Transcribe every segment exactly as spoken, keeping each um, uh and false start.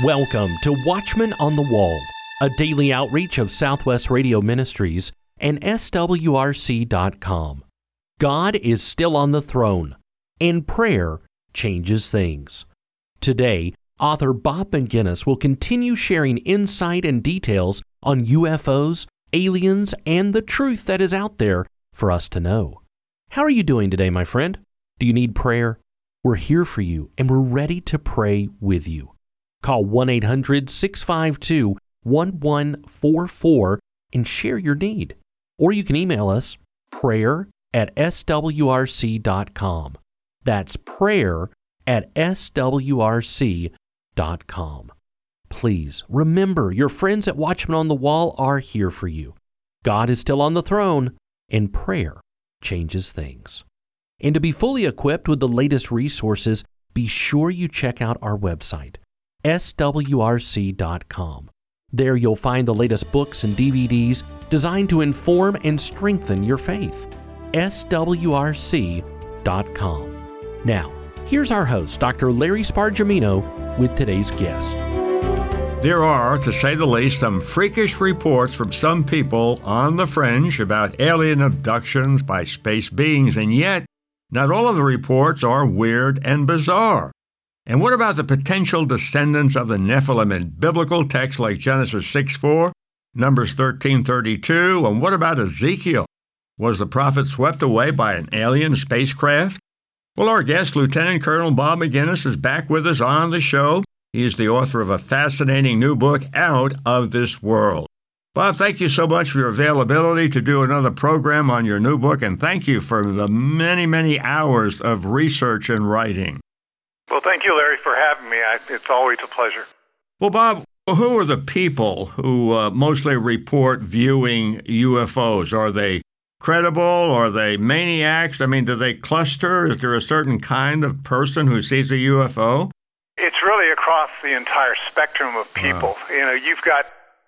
Welcome to Watchmen on the Wall, a daily outreach of Southwest Radio Ministries and S W R C dot com. God is still on the throne, and prayer changes things. Today, author Bob McGinnis will continue sharing insight and details on U F Os, aliens, and the truth that is out there for us to know. How are you doing today, my friend? Do you need prayer? We're here for you, and we're ready to pray with you. Call one eight hundred, six five two, one one four four and share your need. Or you can email us, prayer at S W R C dot com. That's prayer at S W R C dot com. Please remember, your friends at Watchmen on the Wall are here for you. God is still on the throne, and prayer changes things. And to be fully equipped with the latest resources, be sure you check out our website, S W R C dot com. There you'll find the latest books and D V Ds designed to inform and strengthen your faith. S W R C dot com. Now, here's our host, Doctor Larry Spargimino, with today's guest. There are, to say the least, some freakish reports from some people on the fringe about alien abductions by space beings, and yet, not all of the reports are weird and bizarre. And what about the potential descendants of the Nephilim in biblical texts like Genesis six four, Numbers thirteen thirty-two, and what about Ezekiel? Was the prophet swept away by an alien spacecraft? Well, our guest, Lieutenant Colonel Bob McGinnis, is back with us on the show. He is the author of a fascinating new book, Out of This World. Bob, thank you so much for your availability to do another program on your new book, and thank you for the many, many hours of research and writing. Well, thank you, Larry, for having me. I, it's always a pleasure. Well, Bob, who are the people who uh, mostly report viewing U F Os? Are they credible? Are they maniacs? I mean, do they cluster? Is there a certain kind of person who sees a U F O? It's really across the entire spectrum of people. Wow. You know, you've got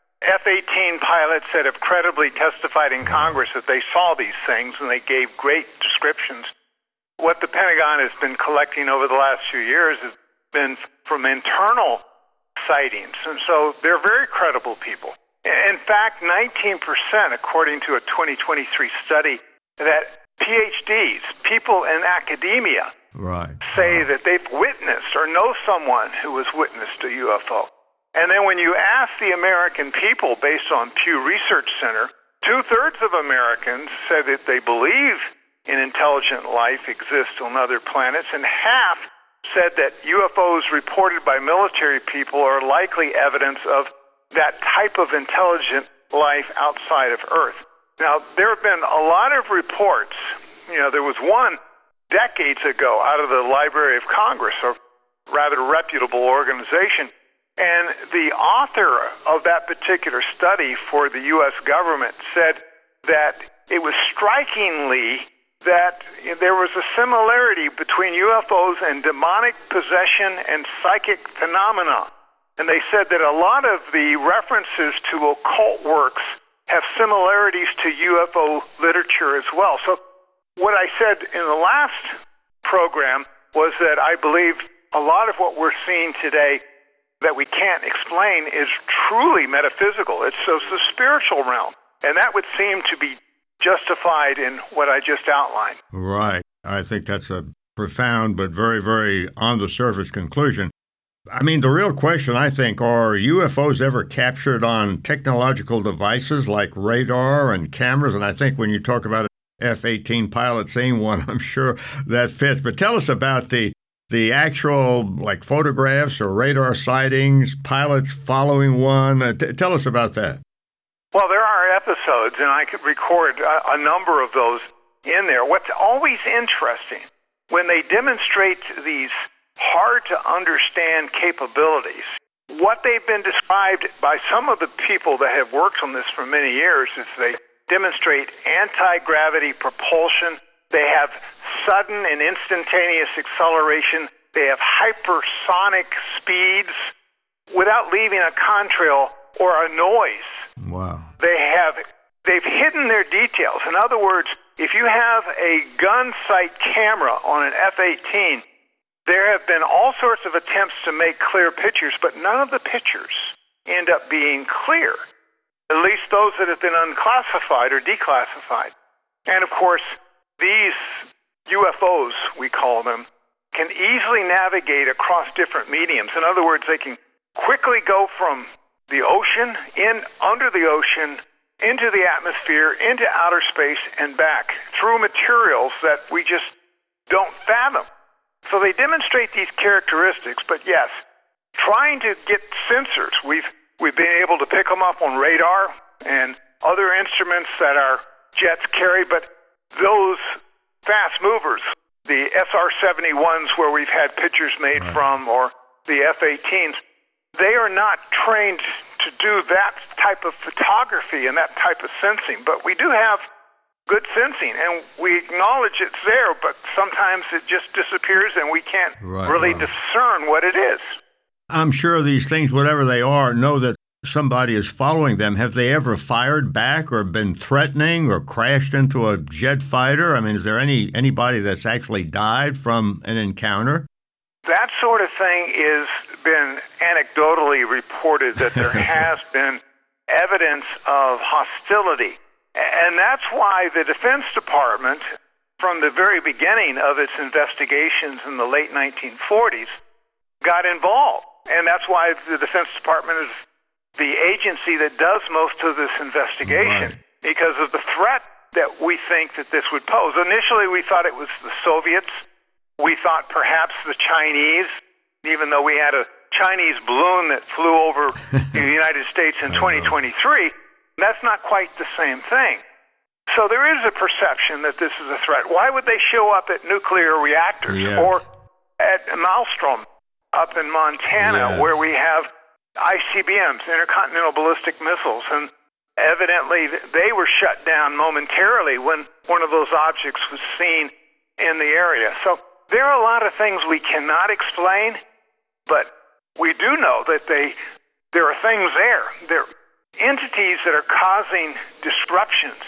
F eighteen pilots that have credibly testified in Congress that they saw these things, and they gave great descriptions. What the Pentagon has been collecting over the last few years has been from internal sightings, and so they're very credible people. In fact, nineteen percent, according to a twenty twenty-three study, that P H Ds, people in academia, right, say that they've witnessed or know someone who has witnessed a U F O. And then when you ask the American people, based on Pew Research Center, two-thirds of Americans said that they believe in intelligent life exists on other planets, and half said that U F Os reported by military people are likely evidence of that type of intelligent life outside of Earth. Now, there have been a lot of reports. You know, there was one decades ago out of the Library of Congress, a rather reputable organization, and the author of that particular study for the U S government said that it was strikingly that there was a similarity between U F Os and demonic possession and psychic phenomena. And they said that a lot of the references to occult works have similarities to U F O literature as well. So what I said in the last program was that I believe a lot of what we're seeing today that we can't explain is truly metaphysical. It's, it's the spiritual realm. And that would seem to be justified in what I just outlined. Right. I think that's a profound but very, very on-the-surface conclusion. I mean, the real question, I think, are U F Os ever captured on technological devices like radar and cameras? And I think when you talk about an F eighteen pilot seeing one, I'm sure that fits. But tell us about the the actual, like, photographs or radar sightings, pilots following one. Uh, t- tell us about that. Well, there are episodes, and I could record a, a number of those in there. What's always interesting, when they demonstrate these hard-to-understand capabilities, what they've been described by some of the people that have worked on this for many years is they demonstrate anti-gravity propulsion, they have sudden and instantaneous acceleration, they have hypersonic speeds without leaving a contrail or a noise. Wow. They have, they've hidden their details. In other words, if you have a gun sight camera on an F eighteen, there have been all sorts of attempts to make clear pictures, but none of the pictures end up being clear, at least those that have been unclassified or declassified. And of course, these U F Os, we call them, can easily navigate across different mediums. In other words, they can quickly go from the ocean, in under the ocean, into the atmosphere, into outer space, and back through materials that we just don't fathom. So they demonstrate these characteristics, but yes, trying to get sensors, we've we've been able to pick them up on radar and other instruments that our jets carry, but those fast movers, the S R seventy-ones where we've had pictures made right. from, or the F eighteens, they are not trained to do that type of photography and that type of sensing, but we do have good sensing, and we acknowledge it's there, but sometimes it just disappears and we can't right, really right. discern what it is. I'm sure these things, whatever they are, know that somebody is following them. Have they ever fired back or been threatening or crashed into a jet fighter? I mean, is there any anybody that's actually died from an encounter? That sort of thing has been anecdotally reported, that there has been evidence of hostility. And that's why the Defense Department, from the very beginning of its investigations in the late nineteen forties, got involved. And that's why the Defense Department is the agency that does most of this investigation, right. because of the threat that we think that this would pose. Initially, we thought it was the Soviets. We thought perhaps the Chinese, even though we had a Chinese balloon that flew over the United States in twenty twenty-three. That's not quite the same thing. So there is a perception that this is a threat. Why would they show up at nuclear reactors yeah. or at Maelstrom up in Montana, yeah. where we have I C B Ms, intercontinental ballistic missiles, and evidently they were shut down momentarily when one of those objects was seen in the area. So there are a lot of things we cannot explain, but we do know that they there are things there. There are entities that are causing disruptions.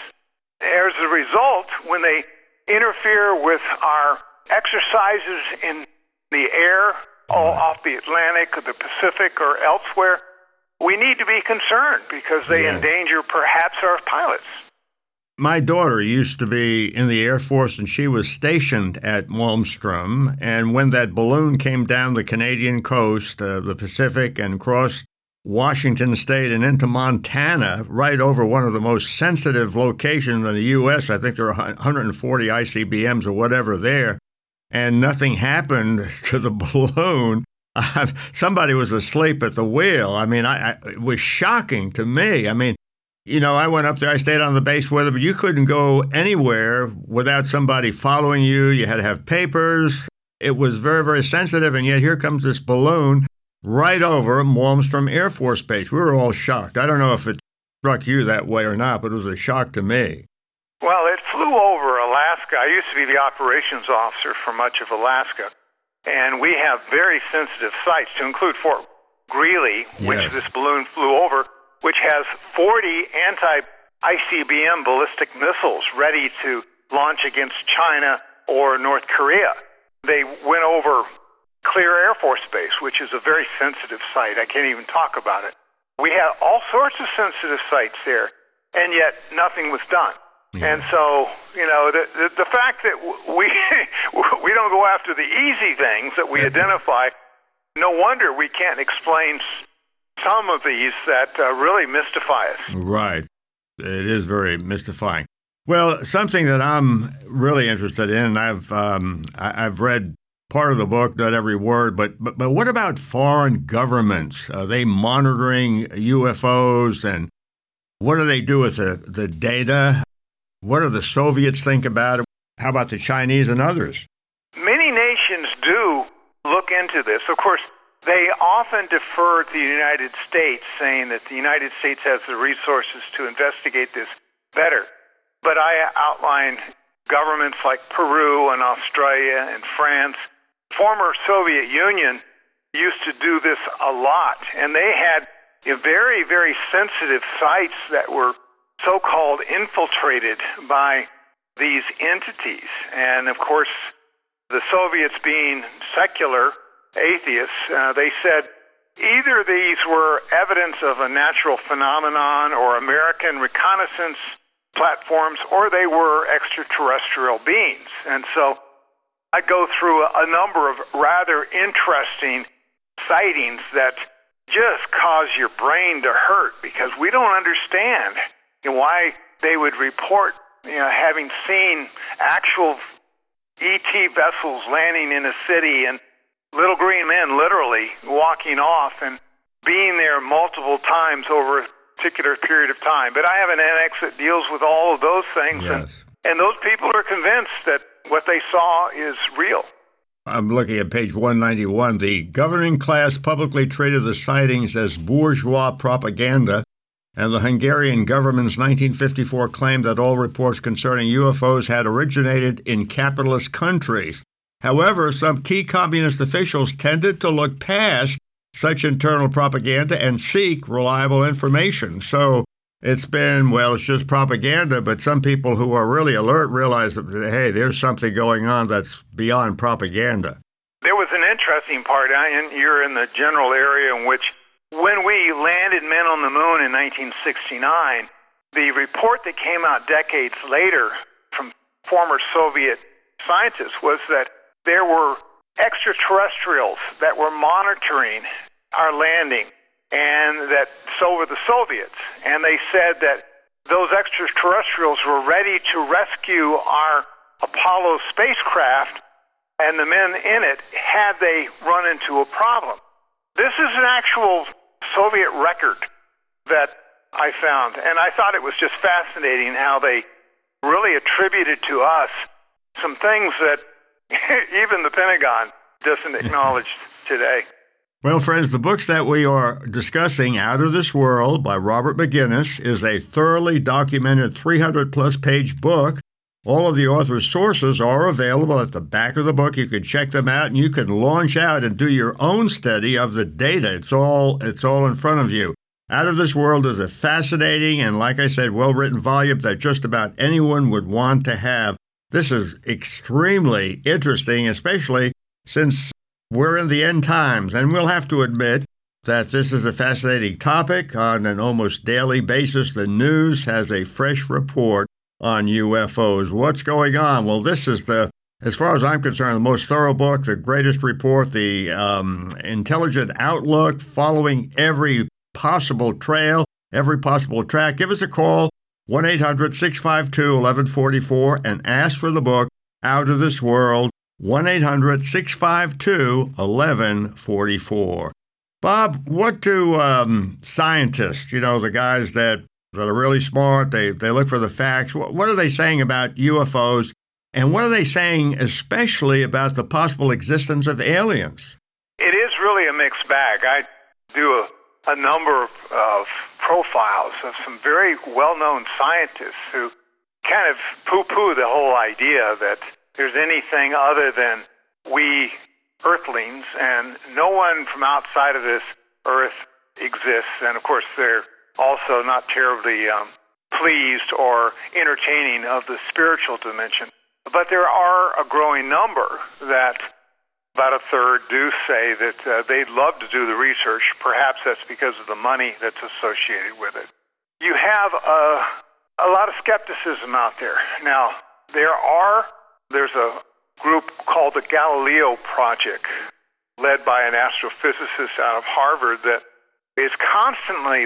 As a result, when they interfere with our exercises in the air, all off the Atlantic or the Pacific or elsewhere, we need to be concerned because they yeah. endanger perhaps our pilots. My daughter used to be in the Air Force, and she was stationed at Malmstrom. And when that balloon came down the Canadian coast, uh, the Pacific, and crossed Washington State and into Montana, right over one of the most sensitive locations in the U S, I think there are one hundred forty I C B Ms or whatever there, and nothing happened to the balloon. Uh, somebody was asleep at the wheel. I mean, I, I, it was shocking to me. I mean, you know, I went up there, I stayed on the base with her, but you couldn't go anywhere without somebody following you. You had to have papers. It was very, very sensitive, and yet here comes this balloon right over Malmstrom Air Force Base. We were all shocked. I don't know if it struck you that way or not, but it was a shock to me. Well, it flew over Alaska. I used to be the operations officer for much of Alaska, and we have very sensitive sites, to include Fort Greely, which yes. this balloon flew over, which has forty anti-I C B M ballistic missiles ready to launch against China or North Korea. They went over Clear Air Force Base, which is a very sensitive site. I can't even talk about it. We had all sorts of sensitive sites there, and yet nothing was done. Yeah. And so, you know, the, the, the fact that we we don't go after the easy things that we identify, no wonder we can't explain some of these that uh, really mystify us. Right. It is very mystifying. Well, something that I'm really interested in, I've um, I, I've read part of the book, not every word, but but, but what about foreign governments? Are they monitoring U F Os, and what do they do with the, the data? What do the Soviets think about it? How about the Chinese and others? Many nations do look into this. Of course, they often defer to the United States, saying that the United States has the resources to investigate this better. But I outline governments like Peru and Australia and France. Former Soviet Union used to do this a lot, and they had you know, very, very sensitive sites that were so-called infiltrated by these entities. And of course, the Soviets being secular atheists, uh, they said either these were evidence of a natural phenomenon or American reconnaissance platforms, or they were extraterrestrial beings. And so I go through a, a number of rather interesting sightings that just cause your brain to hurt, because we don't understand you know, why they would report you know, having seen actual E T vessels landing in a city and little green men literally walking off and being there multiple times over a particular period of time. But I have an annex that deals with all of those things, yes. and, and those people are convinced that what they saw is real. I'm looking at page one ninety-one. The governing class publicly treated the sightings as bourgeois propaganda, and the Hungarian government's nineteen fifty-four claim that all reports concerning U F Os had originated in capitalist countries. However, some key communist officials tended to look past such internal propaganda and seek reliable information. So it's been, well, it's just propaganda, but some people who are really alert realize that, hey, there's something going on that's beyond propaganda. There was an interesting part, and you're in the general area in which when we landed men on the moon in nineteen sixty-nine, the report that came out decades later from former Soviet scientists was that there were extraterrestrials that were monitoring our landing, and that so were the Soviets. And they said that those extraterrestrials were ready to rescue our Apollo spacecraft and the men in it had they run into a problem. This is an actual Soviet record that I found, and I thought it was just fascinating how they really attributed to us some things that even the Pentagon doesn't acknowledge today. Well, friends, the books that we are discussing, Out of This World by Robert McGinnis, is a thoroughly documented three hundred plus page book. All of the author's sources are available at the back of the book. You can check them out, and you can launch out and do your own study of the data. It's all, it's all in front of you. Out of This World is a fascinating and, like I said, well-written volume that just about anyone would want to have. This is extremely interesting, especially since we're in the end times, and we'll have to admit that this is a fascinating topic. On an almost daily basis, the news has a fresh report on U F Os. What's going on? Well, this is the, as far as I'm concerned, the most thorough book, the greatest report, the um, intelligent outlook, following every possible trail, every possible track. Give us a call, one eight hundred six five two one one four four, and ask for the book, Out of This World, one eight hundred six five two one one four four. Bob, what do um, scientists, you know, the guys that, that are really smart, they, they look for the facts, what, what are they saying about U F Os, and what are they saying especially about the possible existence of aliens? It is really a mixed bag. I do a, a number of, of profiles of some very well-known scientists who kind of poo-poo the whole idea that there's anything other than we Earthlings, and no one from outside of this Earth exists. And of course, they're also not terribly um, pleased or entertaining of the spiritual dimension. But there are a growing number that, about a third, do say that uh, they'd love to do the research. Perhaps that's because of the money that's associated with it. You have a, a lot of skepticism out there. Now, there are, there's a group called the Galileo Project, led by an astrophysicist out of Harvard, that is constantly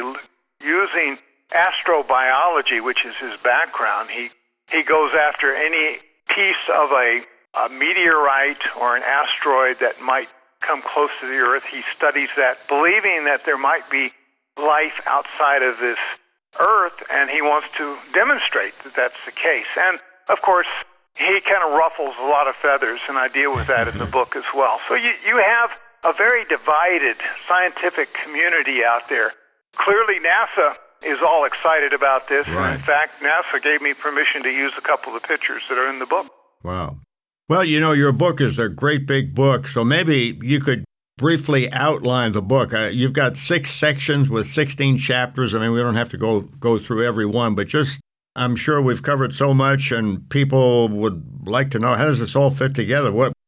using astrobiology, which is his background. He he goes after any piece of a, a meteorite or an asteroid that might come close to the Earth. He studies that, believing that there might be life outside of this Earth, and he wants to demonstrate that that's the case. And, of course, he kind of ruffles a lot of feathers, and I deal with that in the book as well. So you, you have a very divided scientific community out there. Clearly, NASA is all excited about this. Right. And in fact, NASA gave me permission to use a couple of the pictures that are in the book. Wow. Well, you know, your book is a great big book, so maybe you could briefly outline the book. Uh, you've got six sections with sixteen chapters. I mean, we don't have to go, go through every one, but just, I'm sure we've covered so much, and people would like to know, how does this all fit together? What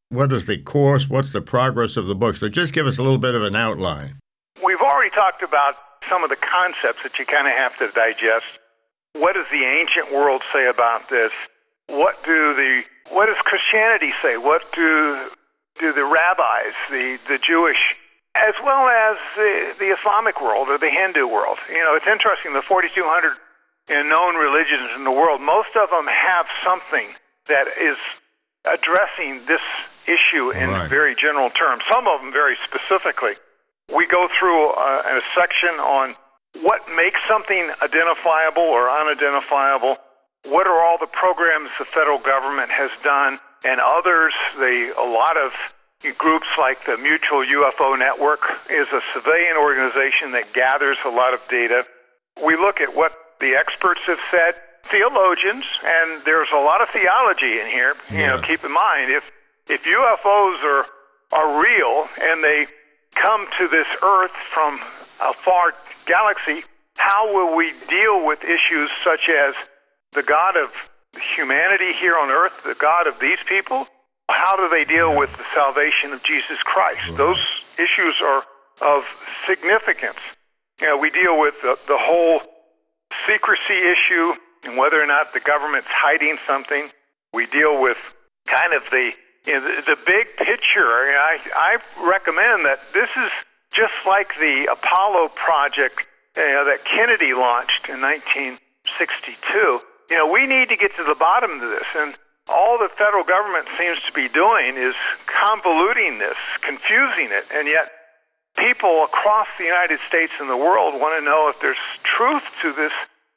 What is the course? What's the progress of the book? So just give us a little bit of an outline. We've already talked about some of the concepts that you kind of have to digest. What does the ancient world say about this? What do the what does Christianity say? What do do the rabbis, the, the Jewish, as well as the, the Islamic world or the Hindu world? You know, it's interesting, the forty-two hundred known religions in the world, most of them have something that is addressing this issue in right. very general terms, some of them very specifically. We go through a, a section on what makes something identifiable or unidentifiable, what are all the programs the federal government has done, and others. The, a lot of groups like the Mutual U F O Network is a civilian organization that gathers a lot of data. We look at what the experts have said, theologians, and there's a lot of theology in here. Yeah. You know, keep in mind, if if U F Os are are real and they come to this Earth from a far galaxy, how will we deal with issues such as the God of humanity here on Earth, the God of these people? How do they deal yeah. with the salvation of Jesus Christ? Right. Those issues are of significance. You know, we deal with the, the whole secrecy issue and whether or not the government's hiding something. We deal with kind of the you know, the, the big picture. I, I recommend that this is just like the Apollo project you know, that Kennedy launched in nineteen sixty-two. You know, we need to get to the bottom of this, and all the federal government seems to be doing is convoluting this, confusing it, and yet people across the United States and the world want to know if there's truth to this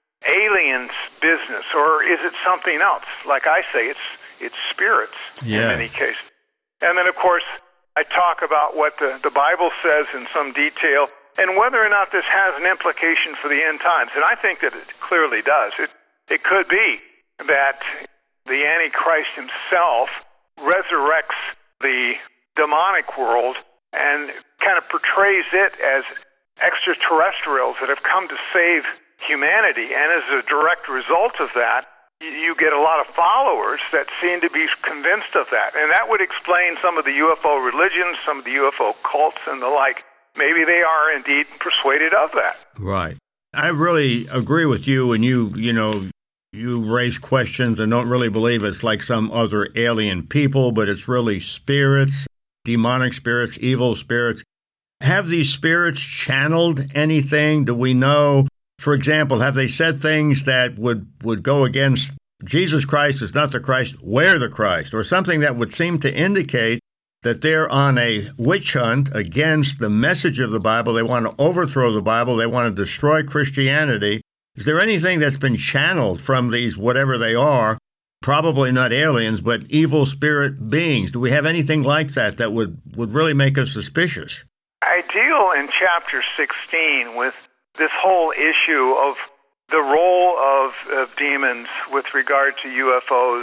aliens business, or is it something else? Like I say, it's it's spirits yeah. in many cases. And then, of course, I talk about what the, the Bible says in some detail, and whether or not this has an implication for the end times. And I think that it clearly does. It it could be that the Antichrist himself resurrects the demonic world and kind of portrays it as extraterrestrials that have come to save humanity. And as a direct result of that, you get a lot of followers that seem to be convinced of that. And that would explain some of the U F O religions, some of the U F O cults and the like. Maybe they are indeed persuaded of that. Right. I really agree with you, and you, you know, you raise questions and don't really believe it's like some other alien people, but it's really spirits, demonic spirits, evil spirits. Have these spirits channeled anything? Do we know? For example, have they said things that would, would go against Jesus Christ is not the Christ, we're the Christ, or something that would seem to indicate that they're on a witch hunt against the message of the Bible? They want to overthrow the Bible. They want to destroy Christianity. Is there anything that's been channeled from these, whatever they are, probably not aliens, but evil spirit beings? Do we have anything like that that would, would really make us suspicious? I deal in chapter sixteen with this whole issue of the role of, of demons with regard to U F Os.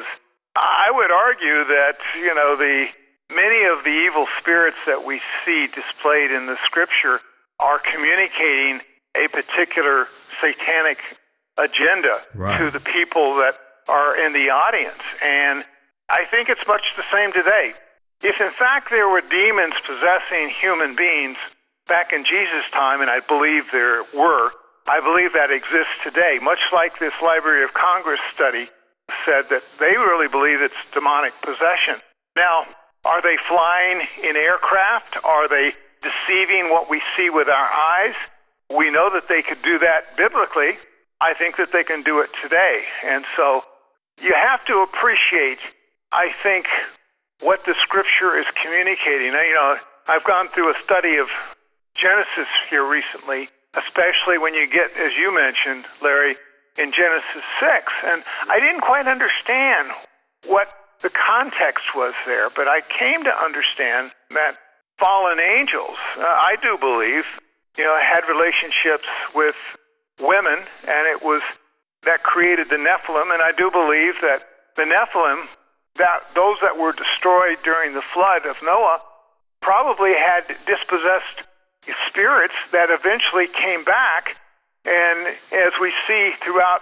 I would argue that, you know, the many of the evil spirits that we see displayed in the Scripture are communicating a particular satanic agenda right. to the people that are in the audience. And I think it's much the same today. If in fact there were demons possessing human beings back in Jesus' time, and I believe there were, I believe that exists today, much like this Library of Congress study said that they really believe it's demonic possession. Now, are they flying in aircraft? Are they deceiving what we see with our eyes? We know that they could do that biblically. I think that they can do it today. And so you have to appreciate, I think, what the Scripture is communicating. Now, you know, I've gone through a study of Genesis here recently, especially when you get, as you mentioned, Larry, in Genesis six. And I didn't quite understand what the context was there, but I came to understand that fallen angels, uh, I do believe, you know, had relationships with women, and it was that created the Nephilim. And I do believe that the Nephilim, that those that were destroyed during the flood of Noah, probably had dispossessed spirits that eventually came back. And as we see throughout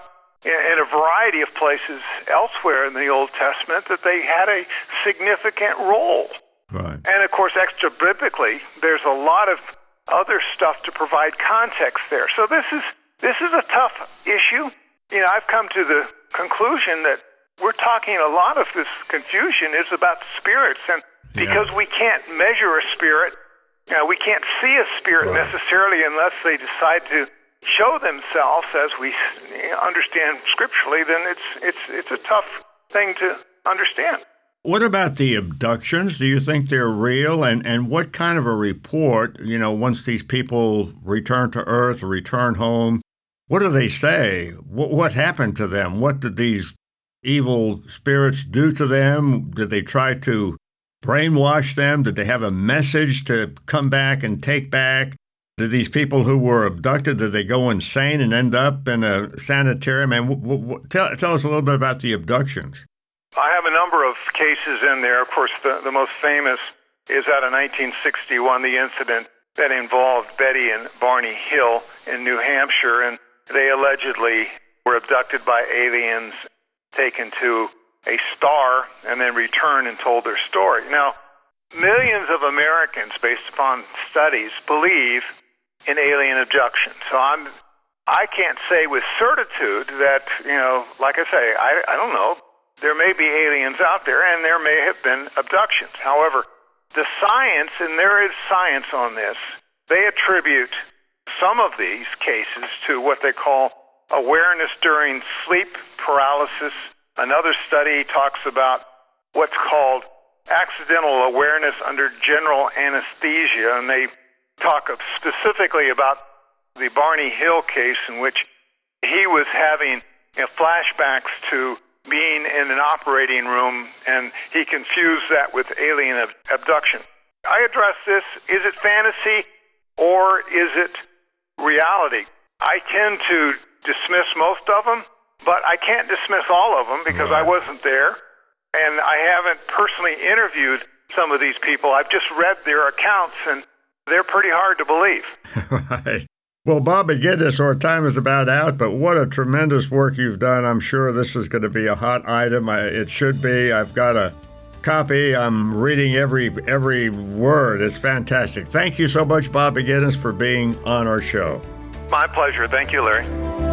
in a variety of places elsewhere in the Old Testament that they had a significant role. Right. And, of course, extra-biblically, there's a lot of other stuff to provide context there. So this is this is a tough issue. You know, I've come to the conclusion that we're talking a lot of this confusion is about spirits. And because yeah. we can't measure a spirit, you know, we can't see a spirit right. necessarily unless they decide to show themselves as we understand scripturally, then it's it's it's a tough thing to understand. What about the abductions? Do you think they're real? And and what kind of a report, you know, once these people return to Earth or return home, what do they say? What, what happened to them? What did these evil spirits do to them? Did they try to brainwash them? Did they have a message to come back and take back? Did these people who were abducted, did they go insane and end up in a sanitarium? And w- w- tell, tell us a little bit about the abductions. I have a number of cases in there. Of course, the, the most famous is out of nineteen sixty-one, the incident that involved Betty and Barney Hill in New Hampshire, and they allegedly were abducted by aliens, taken to a star, and then returned and told their story. Now, millions of Americans, based upon studies, believe in alien abduction. So I'm, I can't say with certitude that, you know, like I say, I, I don't know. There may be aliens out there, and there may have been abductions. However, the science, and there is science on this, they attribute some of these cases to what they call awareness during sleep paralysis. Another study talks about what's called accidental awareness under general anesthesia, and they talk of specifically about the Barney Hill case in which he was having you know, flashbacks to being in an operating room, and he confused that with alien ab- abduction. I address this, is it fantasy or is it reality? I tend to dismiss most of them, but I can't dismiss all of them because I wasn't there, and I haven't personally interviewed some of these people. I've just read their accounts, and they're pretty hard to believe. Right. Well, Bob McGinnis, our time is about out, but what a tremendous work you've done. I'm sure this is going to be a hot item. I, it should be. I've got a copy. I'm reading every every word. It's fantastic. Thank you so much, Bob McGinnis, for being on our show. My pleasure. Thank you, Larry.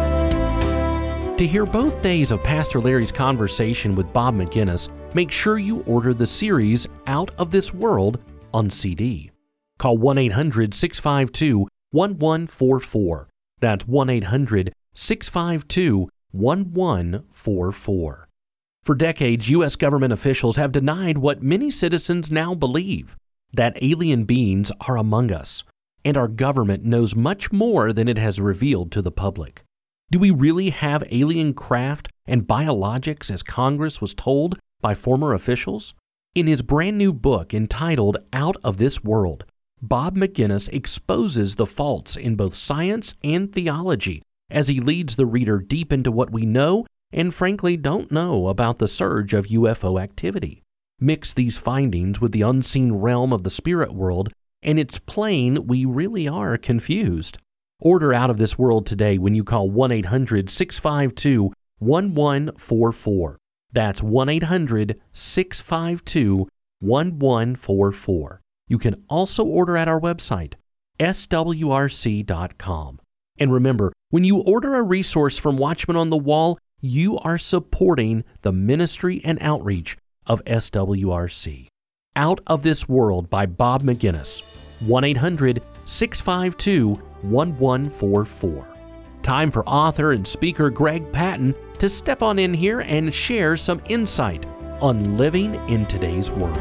To hear both days of Pastor Larry's conversation with Bob McGinnis, make sure you order the series Out of This World on C D. Call one eight hundred six five two one one four four. That's one eight hundred six five two one one four four. For decades, U S government officials have denied what many citizens now believe, that alien beings are among us, and our government knows much more than it has revealed to the public. Do we really have alien craft and biologics as Congress was told by former officials? In his brand new book entitled Out of This World, Bob McGinnis exposes the faults in both science and theology as he leads the reader deep into what we know and frankly don't know about the surge of U F O activity. Mix these findings with the unseen realm of the spirit world, and it's plain we really are confused. Order Out of This World today when you call one eight hundred six five two one one four four. That's one eight hundred six five two one one four four. You can also order at our website, S W R C dot com. And remember, when you order a resource from Watchmen on the Wall, you are supporting the ministry and outreach of S W R C. Out of This World by Bob McGinnis, one eight hundred six five two one one four four. Time for author and speaker Greg Patton to step on in here and share some insight on living in today's world.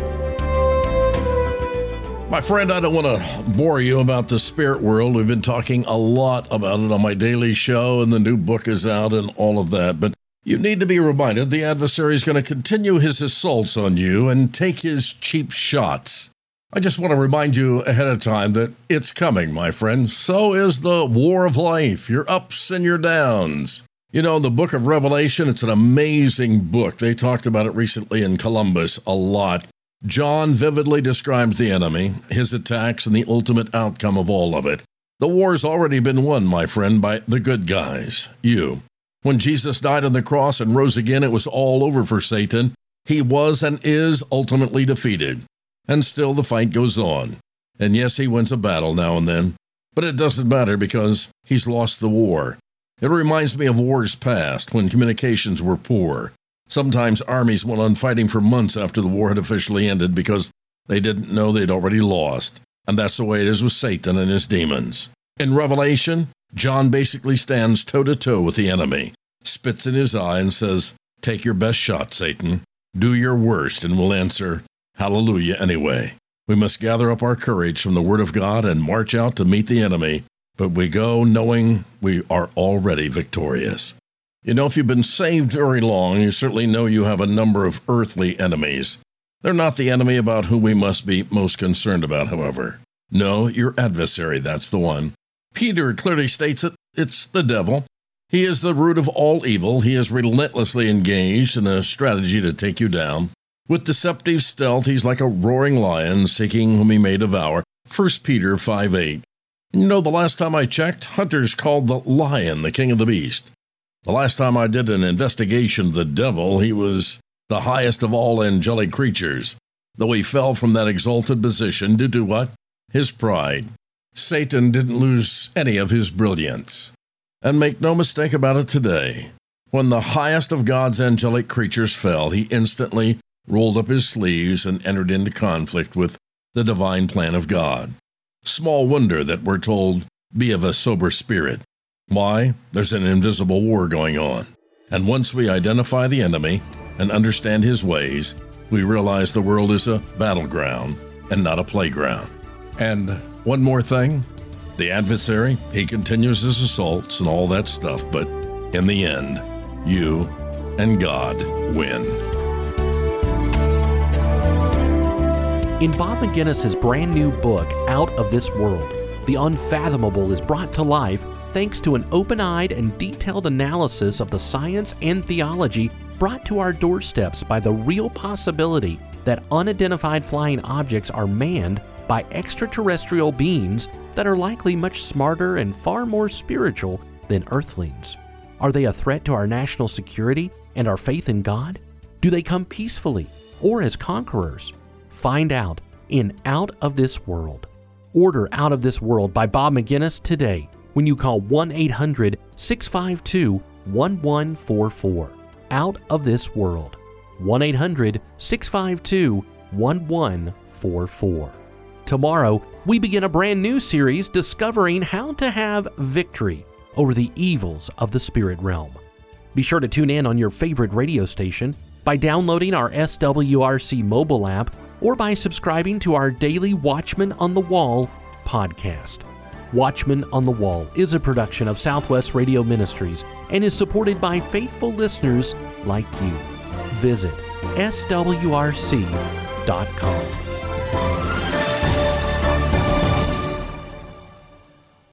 My friend, I don't want to bore you about the spirit world. We've been talking a lot about it on my daily show, and the new book is out and all of that. But you need to be reminded the adversary is going to continue his assaults on you and take his cheap shots. I just want to remind you ahead of time that it's coming, my friend. So is the war of life, your ups and your downs. You know, the book of Revelation, it's an amazing book. They talked about it recently in Columbus a lot. John vividly describes the enemy, his attacks, and the ultimate outcome of all of it. The war's already been won, my friend, by the good guys, you. When Jesus died on the cross and rose again, it was all over for Satan. He was and is ultimately defeated. And still the fight goes on. And yes, he wins a battle now and then. But it doesn't matter because he's lost the war. It reminds me of wars past when communications were poor. Sometimes armies went on fighting for months after the war had officially ended because they didn't know they'd already lost. And that's the way it is with Satan and his demons. In Revelation, John basically stands toe-to-toe with the enemy, spits in his eye and says, "Take your best shot, Satan. Do your worst, and we'll answer, hallelujah anyway." We must gather up our courage from the Word of God and march out to meet the enemy, but we go knowing we are already victorious. You know, if you've been saved very long, you certainly know you have a number of earthly enemies. They're not the enemy about whom we must be most concerned about, however. No, your adversary, that's the one. Peter clearly states it. It's the devil. He is the root of all evil. He is relentlessly engaged in a strategy to take you down. With deceptive stealth, he's like a roaring lion seeking whom he may devour. First Peter five eight. You know, the last time I checked, hunters called the lion the king of the beast. The last time I did an investigation of the devil, he was the highest of all angelic creatures, though he fell from that exalted position due to what? His pride. Satan didn't lose any of his brilliance. And make no mistake about it today, when the highest of God's angelic creatures fell, he instantly rolled up his sleeves and entered into conflict with the divine plan of God. Small wonder that we're told, be of a sober spirit. Why? There's an invisible war going on. And once we identify the enemy and understand his ways, we realize the world is a battleground and not a playground. And one more thing, the adversary, he continues his assaults and all that stuff, but in the end, you and God win. In Bob McGinnis's brand new book, Out of This World, the unfathomable is brought to life thanks to an open-eyed and detailed analysis of the science and theology brought to our doorsteps by the real possibility that unidentified flying objects are manned by extraterrestrial beings that are likely much smarter and far more spiritual than Earthlings. Are they a threat to our national security and our faith in God? Do they come peacefully or as conquerors? Find out in Out of This World. Order Out of This World by Bob McGinnis today when you call one eight hundred, six five two, one one four four. Out of This World. one eight hundred, six five two, one one four four. Tomorrow, we begin a brand new series discovering how to have victory over the evils of the spirit realm. Be sure to tune in on your favorite radio station by downloading our S W R C mobile app or by subscribing to our daily Watchman on the Wall podcast. Watchman on the Wall is a production of Southwest Radio Ministries and is supported by faithful listeners like you. Visit S W R C dot com.